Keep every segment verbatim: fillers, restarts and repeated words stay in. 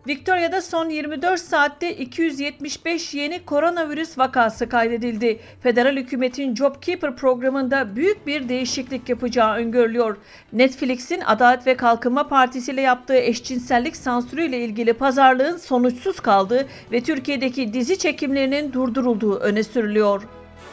Victoria'da son yirmi dört saatte iki yüz yetmiş beş yeni koronavirüs vakası kaydedildi. Federal hükümetin JobKeeper programında büyük bir değişiklik yapacağı öngörülüyor. Netflix'in Adalet ve Kalkınma Partisi ile yaptığı eşcinsellik sansürüyle ilgili pazarlığın sonuçsuz kaldığı ve Türkiye'deki dizi çekimlerinin durdurulduğu öne sürülüyor.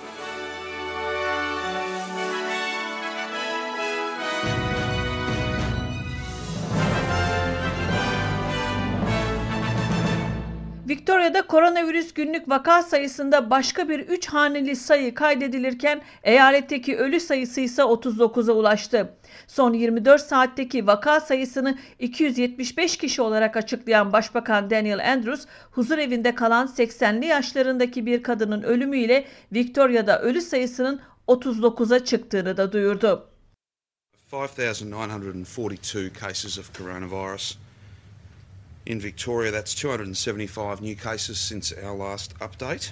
Victoria'da koronavirüs günlük vaka sayısında başka bir üç haneli sayı kaydedilirken eyaletteki ölü sayısı ise otuz dokuza ulaştı. Son yirmi dört saatteki vaka sayısını iki yüz yetmiş beş kişi olarak açıklayan Başbakan Daniel Andrews, huzurevinde kalan seksenli yaşlarındaki bir kadının ölümüyle Victoria'da ölü sayısının otuz dokuza çıktığını da duyurdu. five thousand nine hundred forty-two cases of coronavirus. In Victoria, that's two hundred seventy-five new cases since our last update.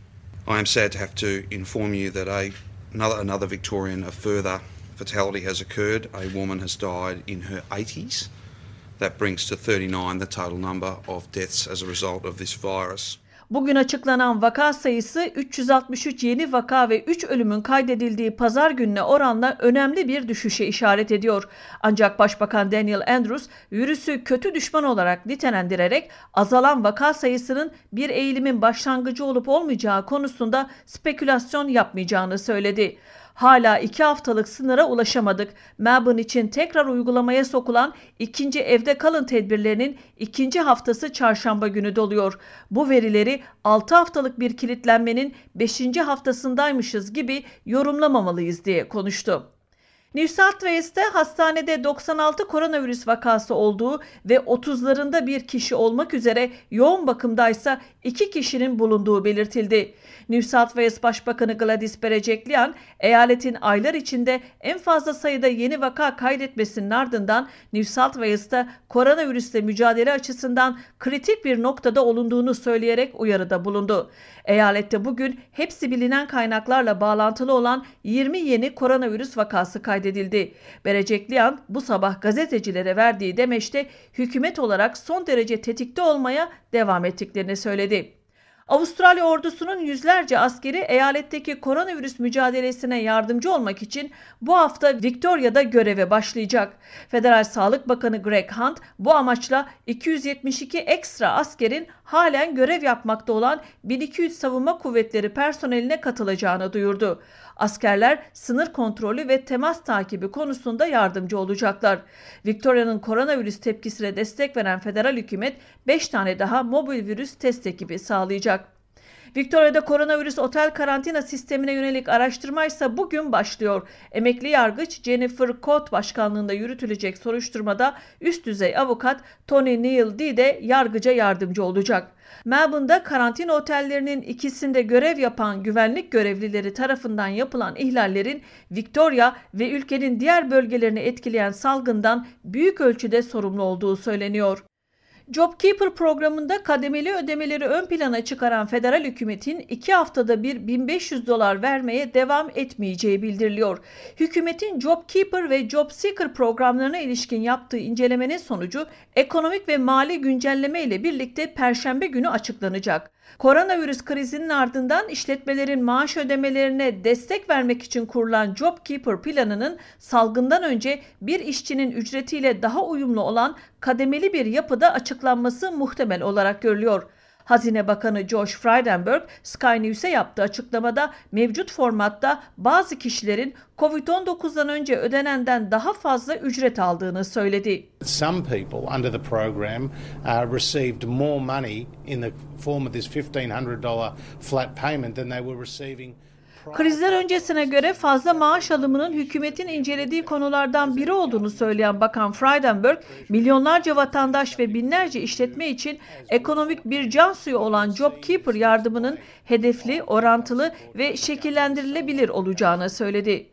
I am sad to have to inform you that a, another, another Victorian, a further fatality has occurred. A woman has died in her eighties. That brings to thirty-nine the total number of deaths as a result of this virus. Bugün açıklanan vaka sayısı üç yüz altmış üç yeni vaka ve üç ölümün kaydedildiği pazar gününe oranla önemli bir düşüşe işaret ediyor. Ancak Başbakan Daniel Andrews virüsü kötü düşman olarak nitelendirerek azalan vaka sayısının bir eğilimin başlangıcı olup olmayacağı konusunda spekülasyon yapmayacağını söyledi. Hala iki haftalık sınıra ulaşamadık. Melbourne için tekrar uygulamaya sokulan ikinci evde kalın tedbirlerinin ikinci haftası çarşamba günü doluyor. Bu verileri altı haftalık bir kilitlenmenin beşinci haftasındaymışız gibi yorumlamamalıyız diye konuştu. New South Wales'te hastanede doksan altı koronavirüs vakası olduğu ve otuzlarında bir kişi olmak üzere yoğun bakımdaysa iki kişinin bulunduğu belirtildi. New South Wales Başbakanı Gladys Berejiklian, eyaletin aylar içinde en fazla sayıda yeni vaka kaydetmesinin ardından New South Wales'ta koronavirüsle mücadele açısından kritik bir noktada olunduğunu söyleyerek uyarıda bulundu. Eyalette bugün hepsi bilinen kaynaklarla bağlantılı olan yirmi yeni koronavirüs vakası kaydedildi. Berejiklian bu sabah gazetecilere verdiği demeçte hükümet olarak son derece tetikte olmaya devam ettiklerini söyledi. Avustralya ordusunun yüzlerce askeri eyaletteki koronavirüs mücadelesine yardımcı olmak için bu hafta Victoria'da göreve başlayacak. Federal Sağlık Bakanı Greg Hunt bu amaçla iki yüz yetmiş iki ekstra askerin halen görev yapmakta olan bin iki yüz savunma kuvvetleri personeline katılacağını duyurdu. Askerler sınır kontrolü ve temas takibi konusunda yardımcı olacaklar. Victoria'nın koronavirüs tepkisine destek veren federal hükümet beş tane daha mobil virüs test ekibi sağlayacak. Victoria'da koronavirüs otel karantina sistemine yönelik araştırma ise bugün başlıyor. Emekli yargıç Jennifer Coate başkanlığında yürütülecek soruşturmada üst düzey avukat Tony Neil Dee de yargıca yardımcı olacak. Melbourne'da karantina otellerinin ikisinde görev yapan güvenlik görevlileri tarafından yapılan ihlallerin Victoria ve ülkenin diğer bölgelerini etkileyen salgından büyük ölçüde sorumlu olduğu söyleniyor. JobKeeper programında kademeli ödemeleri ön plana çıkaran federal hükümetin iki haftada bir bin beş yüz dolar vermeye devam etmeyeceği bildiriliyor. Hükümetin JobKeeper ve JobSeeker programlarına ilişkin yaptığı incelemenin sonucu ekonomik ve mali güncelleme ile birlikte Perşembe günü açıklanacak. Koronavirüs krizinin ardından işletmelerin maaş ödemelerine destek vermek için kurulan JobKeeper planının salgından önce bir işçinin ücretiyle daha uyumlu olan kademeli bir yapıda açıklanması muhtemel olarak görülüyor. Hazine Bakanı Josh Frydenberg, Sky News'e yaptığı açıklamada mevcut formatta bazı kişilerin kovid on dokuzdan önce ödenenden daha fazla ücret aldığını söyledi. Some people under the program uh, received more money in the form of this fifteen hundred dollars flat payment than they were receiving. Krizler öncesine göre fazla maaş alımının hükümetin incelediği konulardan biri olduğunu söyleyen Bakan Frydenberg, milyonlarca vatandaş ve binlerce işletme için ekonomik bir can suyu olan JobKeeper yardımının hedefli, orantılı ve şekillendirilebilir olacağını söyledi.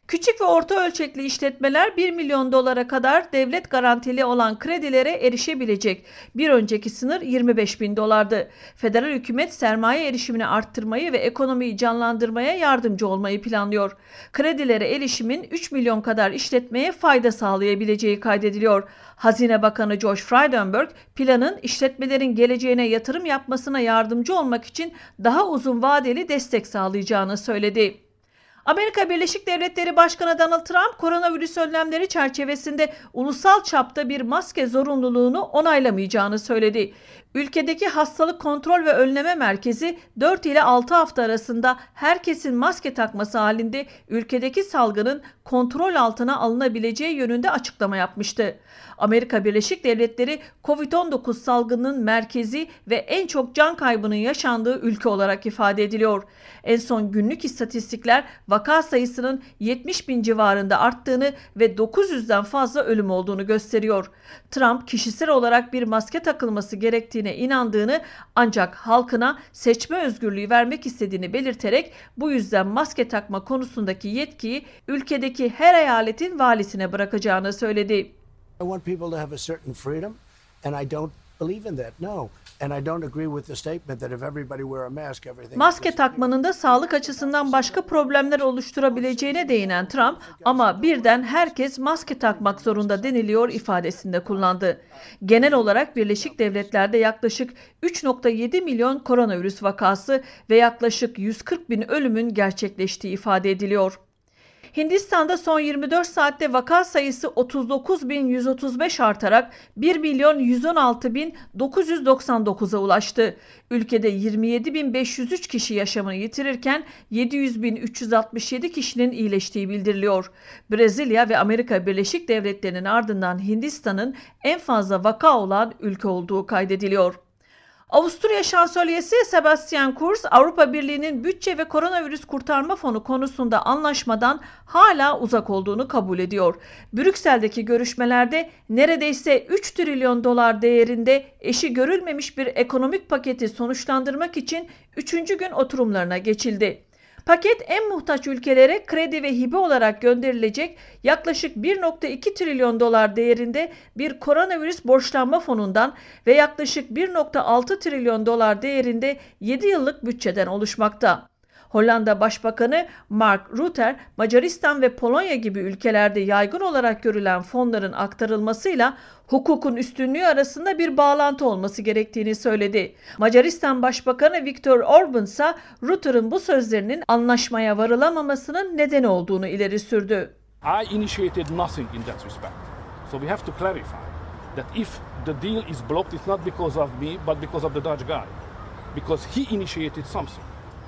Küçük ve orta ölçekli işletmeler bir milyon dolara kadar devlet garantili olan kredilere erişebilecek. Bir önceki sınır yirmi beş bin dolardı. Federal hükümet sermaye erişimini arttırmayı ve ekonomiyi canlandırmaya yardımcı olmayı planlıyor. Kredilere erişimin üç milyon kadar işletmeye fayda sağlayabileceği kaydediliyor. Hazine Bakanı Josh Frydenberg, planın işletmelerin geleceğine yatırım yapmasına yardımcı olmak için daha uzun vadeli destek sağlayacağını söyledi. Amerika Birleşik Devletleri Başkanı Donald Trump, koronavirüs önlemleri çerçevesinde ulusal çapta bir maske zorunluluğunu onaylamayacağını söyledi. Ülkedeki Hastalık Kontrol ve Önleme Merkezi dört ile altı hafta arasında herkesin maske takması halinde ülkedeki salgının kontrol altına alınabileceği yönünde açıklama yapmıştı. Amerika Birleşik Devletleri kovid on dokuz salgınının merkezi ve en çok can kaybının yaşandığı ülke olarak ifade ediliyor. En son günlük istatistikler vaka sayısının yetmiş bin civarında arttığını ve dokuz yüzden fazla ölüm olduğunu gösteriyor. Trump kişisel olarak bir maske takılması gerektiğine inandığını, ancak halkına seçme özgürlüğü vermek istediğini belirterek bu yüzden maske takma konusundaki yetkiyi ülkedeki her eyaletin valisine bırakacağını söyledi. I want people to have a certain freedom and I don't believe in that. No. And I don't agree with the statement that if everybody wear a mask everything. Maske takmanın da sağlık açısından başka problemler oluşturabileceğine değinen Trump, ama birden herkes maske takmak zorunda deniliyor ifadesinde kullandı. Genel olarak Birleşik Devletler'de yaklaşık üç nokta yedi milyon koronavirüs vakası ve yaklaşık yüz kırk bin ölümün gerçekleştiği ifade ediliyor. Hindistan'da son yirmi dört saatte vaka sayısı otuz dokuz bin yüz otuz beş artarak bir milyon yüz on altı bin dokuz yüz doksan dokuza ulaştı. Ülkede yirmi yedi bin beş yüz üç kişi yaşamını yitirirken yedi yüz bin üç yüz altmış yedi kişinin iyileştiği bildiriliyor. Brezilya ve Amerika Birleşik Devletleri'nin ardından Hindistan'ın en fazla vaka olan ülke olduğu kaydediliyor. Avusturya Şansölyesi Sebastian Kurz, Avrupa Birliği'nin bütçe ve koronavirüs kurtarma fonu konusunda anlaşmadan hala uzak olduğunu kabul ediyor. Brüksel'deki görüşmelerde neredeyse üç trilyon dolar değerinde eşi görülmemiş bir ekonomik paketi sonuçlandırmak için üçüncü gün oturumlarına geçildi. Paket en muhtaç ülkelere kredi ve hibe olarak gönderilecek yaklaşık bir nokta iki trilyon dolar değerinde bir koronavirüs borçlanma fonundan ve yaklaşık bir nokta altı trilyon dolar değerinde yedi yıllık bütçeden oluşmakta. Hollanda Başbakanı Mark Rutte, Macaristan ve Polonya gibi ülkelerde yaygın olarak görülen fonların aktarılmasıyla hukukun üstünlüğü arasında bir bağlantı olması gerektiğini söyledi. Macaristan Başbakanı Viktor Orban ise Rutte'ın bu sözlerinin anlaşmaya varılamamasının nedeni olduğunu ileri sürdü. I initiated nothing in that respect. So we have to clarify that if the deal is blocked, it's not because of me, but because of the Dutch guy. Because he initiated something.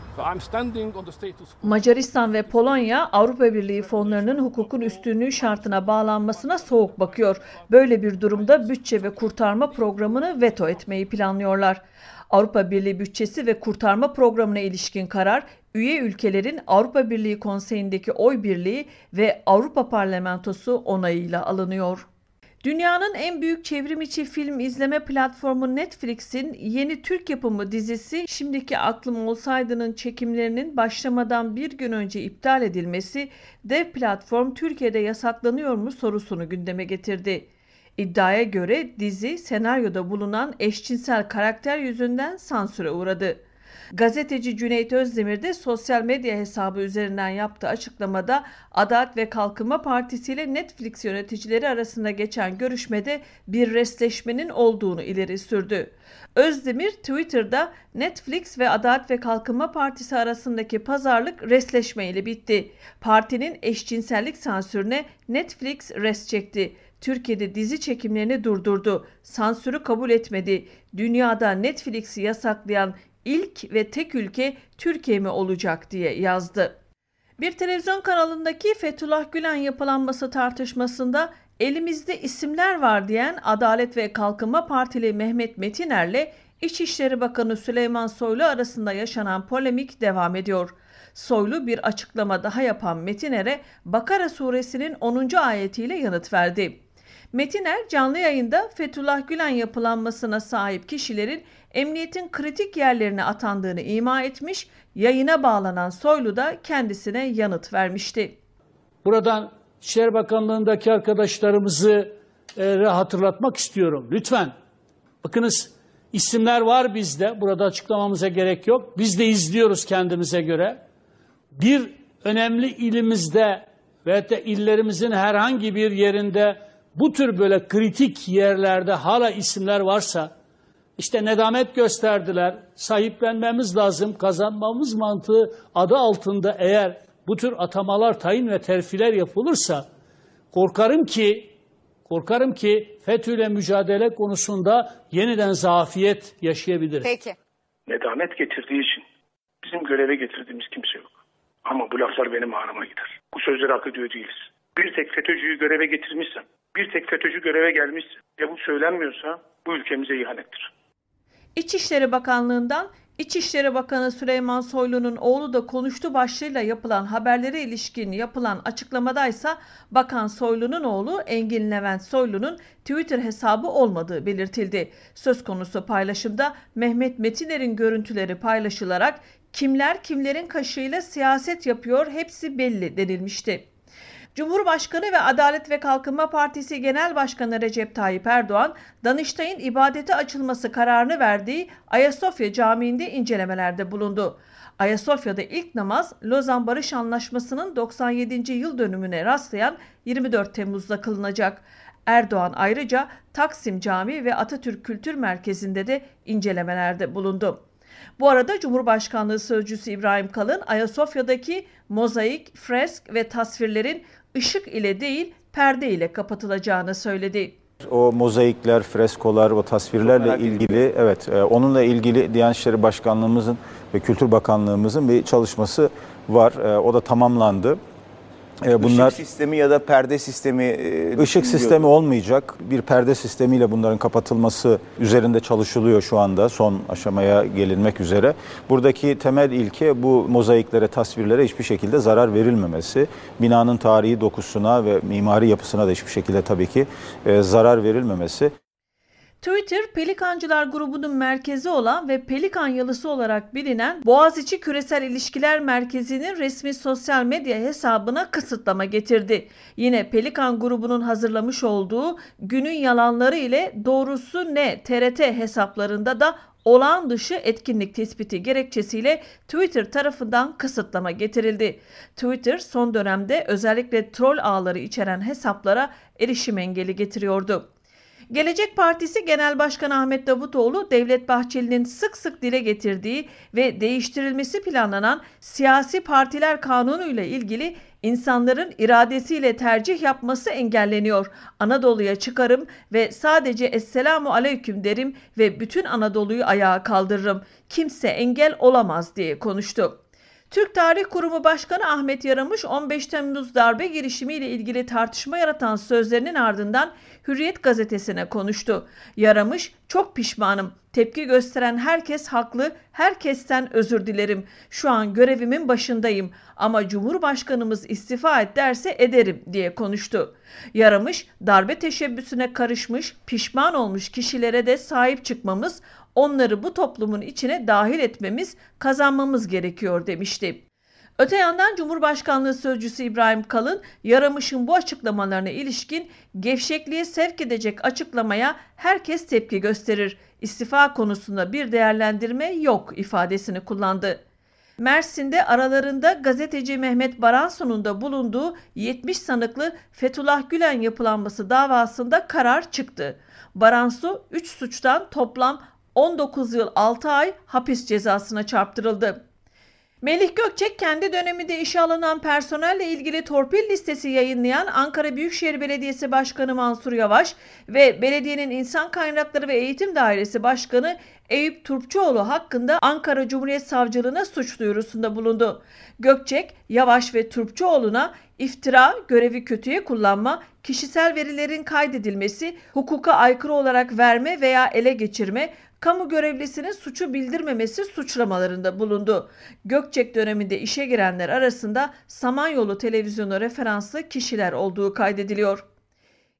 Macaristan ve Polonya, Avrupa Birliği fonlarının hukukun üstünlüğü şartına bağlanmasına soğuk bakıyor. Böyle bir durumda bütçe ve kurtarma programını veto etmeyi planlıyorlar. Avrupa Birliği bütçesi ve kurtarma programına ilişkin karar, üye ülkelerin Avrupa Birliği Konseyi'ndeki oy birliği ve Avrupa Parlamentosu onayıyla alınıyor. Dünyanın en büyük çevrimiçi film izleme platformu Netflix'in yeni Türk yapımı dizisi Şimdiki Aklım Olsaydı'nın çekimlerinin başlamadan bir gün önce iptal edilmesi, dev platform Türkiye'de yasaklanıyor mu sorusunu gündeme getirdi. İddiaya göre dizi senaryoda bulunan eşcinsel karakter yüzünden sansüre uğradı. Gazeteci Cüneyt Özdemir de sosyal medya hesabı üzerinden yaptığı açıklamada Adalet ve Kalkınma Partisi ile Netflix yöneticileri arasında geçen görüşmede bir resleşmenin olduğunu ileri sürdü. Özdemir Twitter'da Netflix ve Adalet ve Kalkınma Partisi arasındaki pazarlık resleşmeyle bitti. Partinin eşcinsellik sansürüne Netflix res çekti. Türkiye'de dizi çekimlerini durdurdu. Sansürü kabul etmedi. Dünyada Netflix'i yasaklayan İlk ve tek ülke Türkiye mi olacak diye yazdı. Bir televizyon kanalındaki Fethullah Gülen yapılanması tartışmasında elimizde isimler var diyen Adalet ve Kalkınma Partili Mehmet Metiner'le İçişleri Bakanı Süleyman Soylu arasında yaşanan polemik devam ediyor. Soylu bir açıklama daha yapan Metiner'e Bakara suresinin onuncu ayetiyle yanıt verdi. Metiner canlı yayında Fethullah Gülen yapılanmasına sahip kişilerin emniyetin kritik yerlerine atandığını ima etmiş, yayına bağlanan Soylu da kendisine yanıt vermişti. Buradan İçişleri Bakanlığı'ndaki arkadaşlarımızı e, hatırlatmak istiyorum. Lütfen, bakınız isimler var bizde, burada açıklamamıza gerek yok. Biz de izliyoruz kendimize göre. Bir önemli ilimizde ve de illerimizin herhangi bir yerinde bu tür böyle kritik yerlerde hala isimler varsa, işte nedamet gösterdiler, sahiplenmemiz lazım, kazanmamız mantığı adı altında eğer bu tür atamalar, tayin ve terfiler yapılırsa, korkarım ki, korkarım ki FETÖ'yle mücadele konusunda yeniden zafiyet yaşayabiliriz. Peki. Nedamet getirdiği için bizim göreve getirdiğimiz kimse yok. Ama bu laflar benim ağrıma gider. Bu sözleri hak ediyor değiliz. Bir tek FETÖ'cüyü göreve getirmişsem, bir tek FETÖ'cü göreve gelmişse ve bu söylenmiyorsa bu ülkemize ihanettir. İçişleri Bakanlığı'ndan İçişleri Bakanı Süleyman Soylu'nun oğlu da konuştu başlığıyla yapılan haberlere ilişkin yapılan açıklamadaysa Bakan Soylu'nun oğlu Engin Levent Soylu'nun Twitter hesabı olmadığı belirtildi. Söz konusu paylaşımda Mehmet Metiner'in görüntüleri paylaşılarak kimler kimlerin kaşığıyla siyaset yapıyor hepsi belli denilmişti. Cumhurbaşkanı ve Adalet ve Kalkınma Partisi Genel Başkanı Recep Tayyip Erdoğan, Danıştay'ın ibadete açılması kararını verdiği Ayasofya Camii'nde incelemelerde bulundu. Ayasofya'da ilk namaz Lozan Barış Anlaşması'nın doksan yedinci yıl dönümüne rastlayan yirmi dört Temmuz'da kılınacak. Erdoğan ayrıca Taksim Camii ve Atatürk Kültür Merkezi'nde de incelemelerde bulundu. Bu arada Cumhurbaşkanlığı Sözcüsü İbrahim Kalın, Ayasofya'daki mozaik, fresk ve tasvirlerin ışık ile değil perde ile kapatılacağını söyledi. O mozaikler, freskolar, o tasvirlerle ilgili, evet, onunla ilgili Diyanet İşleri Başkanlığımızın ve Kültür Bakanlığımızın bir çalışması var. O da tamamlandı. Bunlar, Işık sistemi ya da perde sistemi... Işık sistemi olmayacak. Bir perde sistemiyle bunların kapatılması üzerinde çalışılıyor şu anda. Son aşamaya gelinmek üzere. Buradaki temel ilke bu mozaiklere, tasvirlere hiçbir şekilde zarar verilmemesi. Binanın tarihi dokusuna ve mimari yapısına da hiçbir şekilde tabii ki zarar verilmemesi. Twitter, Pelikancılar grubunun merkezi olan ve Pelikan Yalısı olarak bilinen Boğaziçi Küresel İlişkiler Merkezi'nin resmi sosyal medya hesabına kısıtlama getirdi. Yine Pelikan grubunun hazırlamış olduğu Günün Yalanları ile Doğrusu Ne T R T hesaplarında da olağan dışı etkinlik tespiti gerekçesiyle Twitter tarafından kısıtlama getirildi. Twitter son dönemde özellikle troll ağları içeren hesaplara erişim engeli getiriyordu. Gelecek Partisi Genel Başkanı Ahmet Davutoğlu, Devlet Bahçeli'nin sık sık dile getirdiği ve değiştirilmesi planlanan siyasi partiler kanunu ile ilgili insanların iradesiyle tercih yapması engelleniyor. Anadolu'ya çıkarım ve sadece Esselamu Aleyküm derim ve bütün Anadolu'yu ayağa kaldırırım. Kimse engel olamaz diye konuştu. Türk Tarih Kurumu Başkanı Ahmet Yaramış, on beş Temmuz darbe girişimiyle ilgili tartışma yaratan sözlerinin ardından Hürriyet gazetesine konuştu. Yaramış, çok pişmanım. Tepki gösteren herkes haklı, herkesten özür dilerim. Şu an görevimin başındayım ama Cumhurbaşkanımız istifa et derse ederim diye konuştu. Yaramış, darbe teşebbüsüne karışmış, pişman olmuş kişilere de sahip çıkmamız, onları bu toplumun içine dahil etmemiz, kazanmamız gerekiyor demişti. Öte yandan Cumhurbaşkanlığı Sözcüsü İbrahim Kalın, Yaramış'ın bu açıklamalarına ilişkin gevşekliğe sevk edecek açıklamaya herkes tepki gösterir. İstifa konusunda bir değerlendirme yok ifadesini kullandı. Mersin'de aralarında gazeteci Mehmet Baransu'nun da bulunduğu yetmiş sanıklı Fethullah Gülen yapılanması davasında karar çıktı. Baransu üç suçtan toplam on dokuz yıl altı ay hapis cezasına çarptırıldı. Melih Gökçek kendi döneminde işe alınan personelle ilgili torpil listesi yayınlayan Ankara Büyükşehir Belediyesi Başkanı Mansur Yavaş ve belediyenin İnsan Kaynakları ve Eğitim Dairesi Başkanı Eyüp Turpçuoğlu hakkında Ankara Cumhuriyet Savcılığına suç duyurusunda bulundu. Gökçek, Yavaş ve Turpçuoğlu'na iftira, görevi kötüye kullanma, kişisel verilerin kaydedilmesi, hukuka aykırı olarak verme veya ele geçirme, kamu görevlisinin suçu bildirmemesi suçlamalarında bulundu. Gökçek döneminde işe girenler arasında Samanyolu Televizyonu referanslı kişiler olduğu kaydediliyor.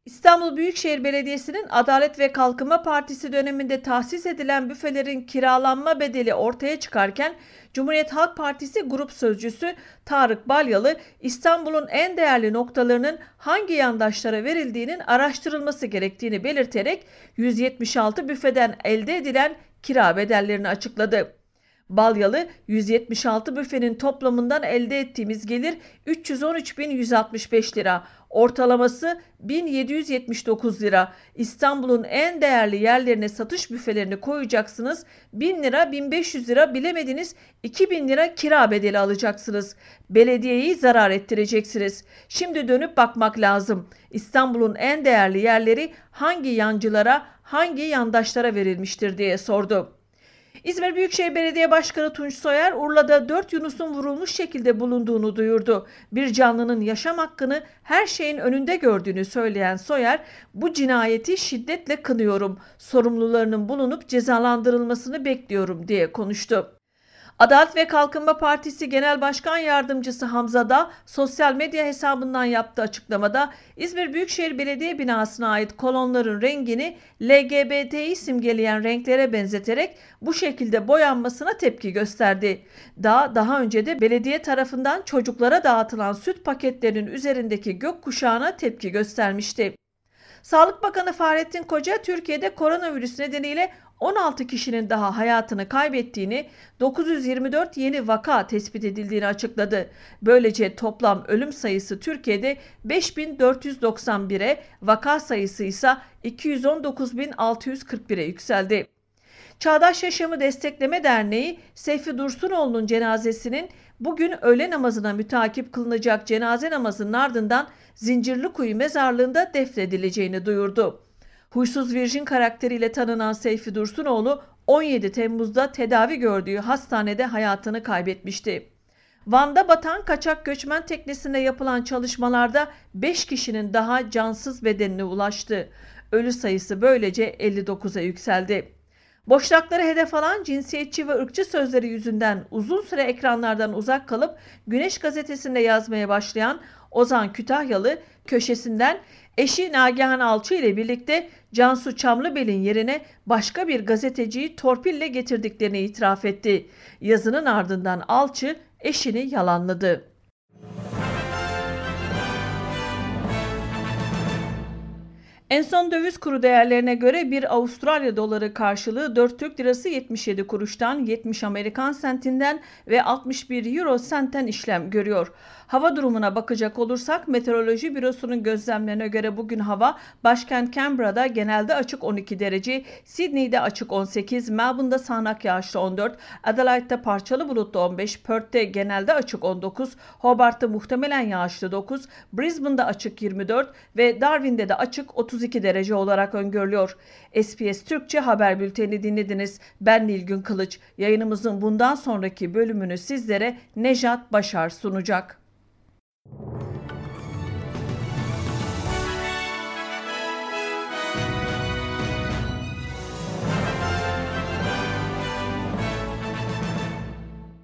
İstanbul Büyükşehir Belediyesi'nin Adalet ve Kalkınma Partisi döneminde tahsis edilen büfelerin kiralanma bedeli ortaya çıkarken Cumhuriyet Halk Partisi Grup Sözcüsü Tarık Balyalı, İstanbul'un en değerli noktalarının hangi yandaşlara verildiğinin araştırılması gerektiğini belirterek yüz yetmiş altı büfeden elde edilen kira bedellerini açıkladı. Balyalı, yüz yetmiş altı büfenin toplamından elde ettiğimiz gelir üç yüz on üç bin yüz altmış beş lira, ortalaması bin yedi yüz yetmiş dokuz lira. İstanbul'un en değerli yerlerine satış büfelerini koyacaksınız, bin lira, bin beş yüz lira, bilemediniz iki bin lira kira bedeli alacaksınız. Belediyeyi zarar ettireceksiniz. Şimdi dönüp bakmak lazım. İstanbul'un en değerli yerleri hangi yancılara, hangi yandaşlara verilmiştir diye sordu. İzmir Büyükşehir Belediye Başkanı Tunç Soyer, Urla'da dört Yunus'un vurulmuş şekilde bulunduğunu duyurdu. Bir canlının yaşam hakkını her şeyin önünde gördüğünü söyleyen Soyer, bu cinayeti şiddetle kınıyorum, sorumlularının bulunup cezalandırılmasını bekliyorum diye konuştu. Adalet ve Kalkınma Partisi Genel Başkan Yardımcısı Hamza Dağ, sosyal medya hesabından yaptığı açıklamada İzmir Büyükşehir Belediye binasına ait kolonların rengini L G B T'yi simgeleyen renklere benzeterek bu şekilde boyanmasına tepki gösterdi. Dağ, daha önce de belediye tarafından çocuklara dağıtılan süt paketlerinin üzerindeki gökkuşağına tepki göstermişti. Sağlık Bakanı Fahrettin Koca, Türkiye'de koronavirüs nedeniyle on altı kişinin daha hayatını kaybettiğini, dokuz yüz yirmi dört yeni vaka tespit edildiğini açıkladı. Böylece toplam ölüm sayısı Türkiye'de beş bin dört yüz doksan bire, vaka sayısı ise iki yüz on dokuz bin altı yüz kırk bire yükseldi. Çağdaş Yaşamı Destekleme Derneği, Seyfi Dursunoğlu'nun cenazesinin bugün öğle namazına mütakip kılınacak cenaze namazının ardından Zincirlikuyu mezarlığında defnedileceğini duyurdu. Huysuz virjin karakteriyle tanınan Seyfi Dursunoğlu on yedi Temmuz'da tedavi gördüğü hastanede hayatını kaybetmişti. Van'da batan kaçak göçmen teknesinde yapılan çalışmalarda beş kişinin daha cansız bedenine ulaştı. Ölü sayısı böylece elli dokuza yükseldi. Boşnakları hedef alan cinsiyetçi ve ırkçı sözleri yüzünden uzun süre ekranlardan uzak kalıp Güneş Gazetesi'nde yazmaya başlayan Ozan Kütahyalı, köşesinden eşi Nagihan Alçı ile birlikte Cansu Çamlıbel'in yerine başka bir gazeteciyi torpille getirdiklerini itiraf etti. Yazının ardından Alçı eşini yalanladı. En son döviz kuru değerlerine göre bir Avustralya doları karşılığı dört Türk lirası yetmiş yedi kuruştan, yetmiş Amerikan sentinden ve altmış bir euro sentten işlem görüyor. Hava durumuna bakacak olursak Meteoroloji Bürosu'nun gözlemlerine göre bugün hava başkent Canberra'da genelde açık on iki derece, Sydney'de açık on sekiz, Melbourne'da sağanak yağışlı on dört, Adelaide'de parçalı bulutlu on beş, Perth'te genelde açık on dokuz, Hobart'ta muhtemelen yağışlı dokuz, Brisbane'da açık yirmi dört ve Darwin'de de açık otuz iki derece olarak öngörülüyor. S B S Türkçe haber bülteni dinlediniz. Ben Nilgün Kılıç. Yayınımızın bundan sonraki bölümünü sizlere Nejat Başar sunacak.